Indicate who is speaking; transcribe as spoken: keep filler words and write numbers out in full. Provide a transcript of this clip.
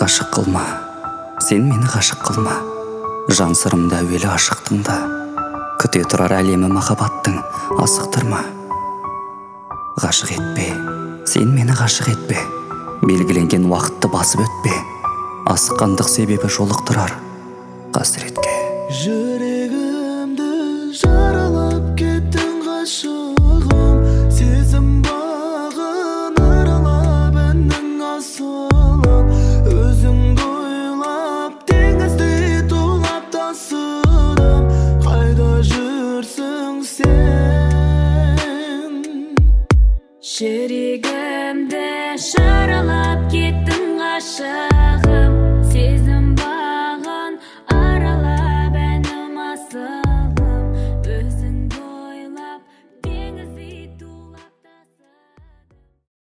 Speaker 1: Ғашық қылма, сен мені ғашық қылма. Жан сырымда әуелі ашықтың да, күте тұрар әлемі махаббаттың, асықтырма. Ғашық етпе, сен мені ғашық етпе. Белгіленген уақытты басып өтпе. Асыққандық себебі жолықтырар қасіретке.
Speaker 2: Жүрегімді жаралап кеттің ғашығым, сезім бағын аралап әннің асылын. Өзіңді ойлап теңіздей тулап тасыдым, қайда жүрсің сен?
Speaker 3: Жүрегімді жаралап кеттің ғашығым,